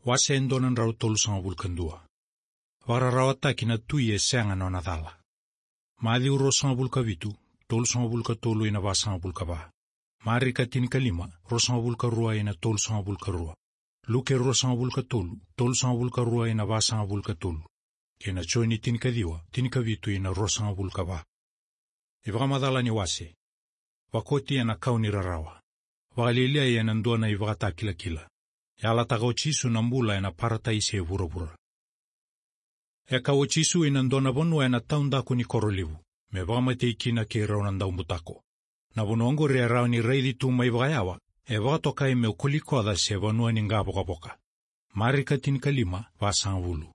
Wasendonan rau tolu sanga bulkandua. Wararawata kina tuye senga nona dhala. Maadi uro sanga bulka vitu, tolu sanga bulka tolu ina wa sanga bulka ba. Marika tinika lima, ro sanga bulka rua ina tolu sanga bulka rua. Luke ro sanga bulka tolu sanga bulka rua ina wa sanga bulka tolu. Kena choini tinika diwa, tinika vitu ina ro sanga bulka ba. Ivagamadhala ni wase. Wakoti yana kauni rarawa. Wakalilia yana nduana ivagata kila kila. Yala tagauchisu na mbula yana parata isi evura-vura. Kauchisu ina nduana vonu yana taundaku ni korolivu. Mevagamate ikina ke raunanda umbutako. Na vonongo rea rauni reidi tuma ivagayawa. Evagatoka ime ukulikoda se vanua ni ngaboka-boka. Marika tinika lima vasangvulu.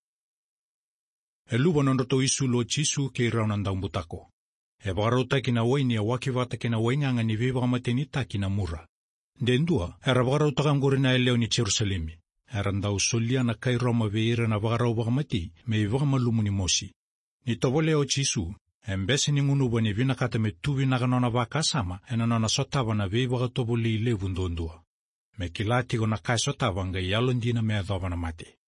Eluva nondoto isu lo chisu ke raunanda umbutako. Evagarota kina waini ya wakivata kina wainanga ni vivagamate ni takina mura. Dendua, era vagarauta ngorina eleo ni Jerusalemi. Era ndau solia na kai Roma veira na vagarau vagamati, me ivagamalumu ni mosi. Ni tovoleo chisu, embesi ni ngunuba ni vinakata me tuvi naganona vakasama, enanona sotava na vivagatovoli ilevu ndondua. Me kilatigo na kai sotava nga yalondina me adhova na mate.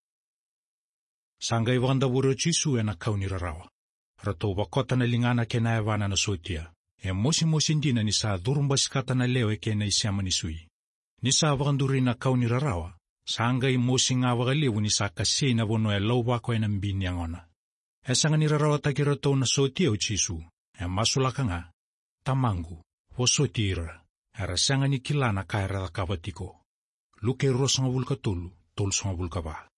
Sanga ivagandavuro chisu ena kauni rarawa. Rato vakota na lingana kena evana na sotia. Mosi ndina ni saa durumbasikata na leo kena isiama ni sui. Ni saa vakanduri na kauni rarawa. Sanga mosi nga vakalevu ni saa kasi na vono ya lau vako ena mbini angona. Sanga ni rarawa takirato na sotia uchisu. Masulaka nga. Tamangu. Vosotira. Era sanga ni kilana kaira da kavatiko. Luke rosanga vulka tolu sanga vulka va.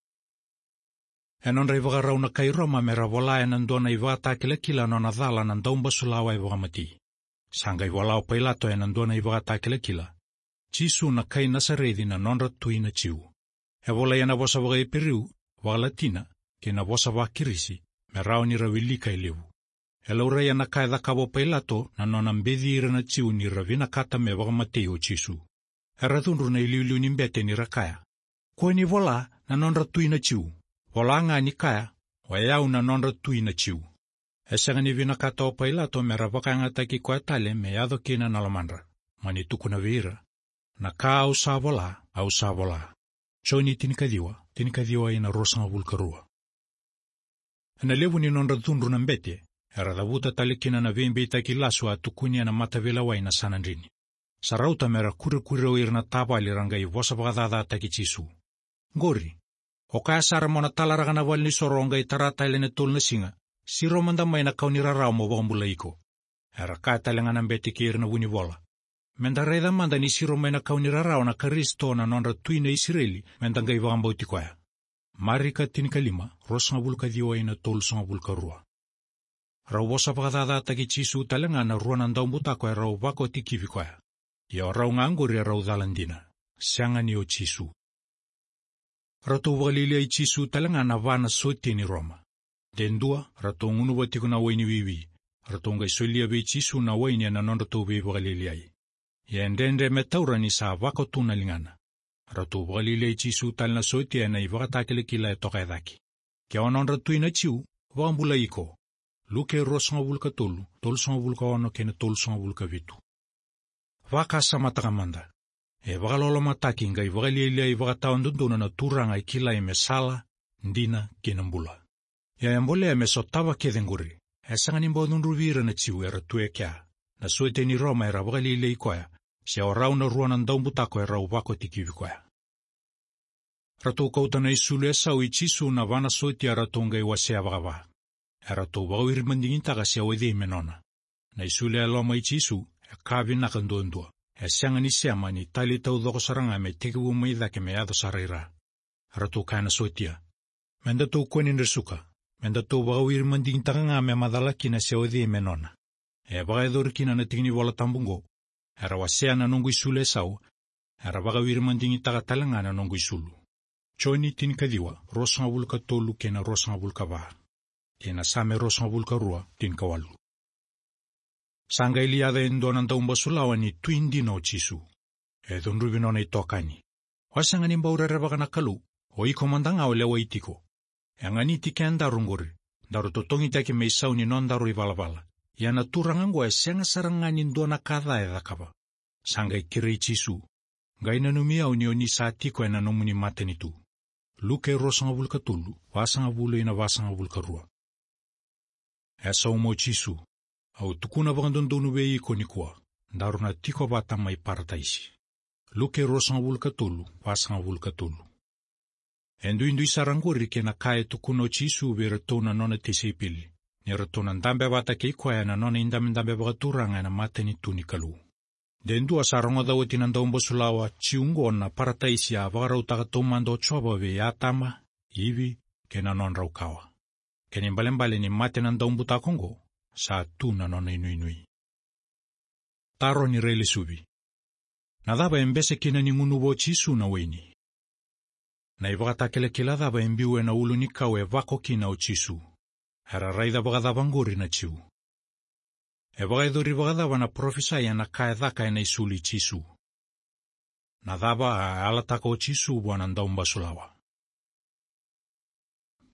Enonra ivagarau na kairoma mera vola enandona ivata kila nona dhala na ndaumba sulawa ivagamati. Sanga iwalao pailato enandona ivagata kila. Chisu na kai nasaredi na nonra tuina chiu. Evola yana vosa vaga iperiu, vagalatina, kena vosa vakirisi, merao ni rawilika ilevu. Elaura yana kai dhakabo pailato na nona mbedi ira na chiu ni ravina kata me vagamateo chisu. Erathunru na iliuliu ni mbete ni rakaya. Kwa ni vola na nonra tuina chiu. Vola nga ni kaya, wayau na nonra tuina chiu. Esanga ni vinakata o pailato mera vakangata ki kwa tale me yado kina nalamandra. Mani tukuna vira. Na ka au sa vola. Choni tinika diwa ina rosanga vulkarua. Na levu ni nonra thunru na mbete. Era davuta tale kina na vimbe itaki lasua tukunia na matavela waina sanandrini. Sarauta mera kure o irna tabali rangai vosa vakadada taki chisu. Ngori. O kaya sara mona talaragana wal ni soronga itarata ilene tol na singa. Si romanda may na kauni rarao mo wakambula iko. Era kaya talenga na mbeti kiir na wunivola. Menda reda manda ni si romay na kauni rarao na karisto na nonra tui na Israeli menda nga iwakambau tikoya. Marika tinika lima, rosanga vulka diwa ina tol sanga vulka rua. Rau vosa pakadada taki chisu talenga na rua nandau mbutako ya rau vako tikivi koya. Ya rau ngangori ya rau dhalandina. Sianga ni o chisu. Rato wakalilia i chisu talenga na vana sote ni Roma. Dendua, rato ngunu watiko na waini wiwi. Rato nga isolia ve chisu na waini na nonrato ve wakaliliai. Ya endende metaura ni saa wako tuna lingana. Rato wakalilia i chisu tal na sote na ivakatakile kila toka edaki. Kia wanonrato ina chiu, wakambula iko. Luke rosanga vulka tolu sanga vulka ono kene tolu sanga vulka vitu. Waka samatakamanda. Wakalolo mataki nga ivakalilia ivakataondondona na turanga ikila imesala, ndina kinambula. Ya yambole mesotava kedenguri. Esanga nimba nunruvira na chiu era tuekea. Na suete ni Roma era wakalilia ikoya. Sia orau na ruana ndaumbutako era uvako tikivikoya. Rato kauta na isulu esau ichisu na vana sotia ratonga iwasea wakava. Rato wakawiri mandingintaka sia wedei menona. Na isulu aloma ichisu, kavi nakandondua. Sianga ni siama ni tali tau dhoko saranga me tekiwu maidhake me yado saraira. Rato kaina sotia. Menda tau kweni nirsuka. Menda tau wakawiri mandingintaka nga me madalaki na sia wedei menona. Wakaidhorikina na tingini wala tambungo. Era wasea na nongo isulu esau. Era wakawiri mandingintaka talanga na nongo isulu. Choni tinikadiwa, rosanga vulka tolu kena rosanga vulka vaha. Kena same rosanga vulka rua tinikawalu. Sanga iliada endona ndaumba sulawa ni tuindi no chisu. Edon rubinona itokani. Wasanga ni mbaurere wakana kalu, hoi komandanga ole waitiko. Engani tike andarungori, daru totongi take meisau ni nondaru iwalavala. Yana turangangwa esenga sarangani ndona kadha edakava. Sanga ikiri chisu. Gaina numia unioni saatiko ena nomuni matenitu. Luke rosanga vulka tulu, vasanga vulu ina vasanga vulka rua. Esa umo Jisu, au tukuna vangandondonu vei konikua, daruna tiko vatama iparataisi. Luke rosanga vulka tulu, vasanga vulka tulu. Endu saranguri kena kae tukuna Jisu vera tona nona tisipili. Nera tona ndambe vata keikoa na nona indamindambe vagaturanga na mateni tunikalu. Dendu asaronga dawo tinandaumbo sulawa chiungo na parataisi ya vagarautaga tomando choba ve yatama, ivi, kena non raukawa. Keni mbale ni mate nandaumbu takongo, sa tu na nona inui. Taro ni rele subi. Nadaba embese kina ni ngunubo Jisu na weni. Na ivagata kila daba embiwe na ulu nikawe vako kina o Jisu. Hara raida vagadavanguri na chiu. Evagaidori vagadava na profesaya na kaedhaka na isuli Jisu. Nadaba alataka o Jisu bwana ndaumba sulawa.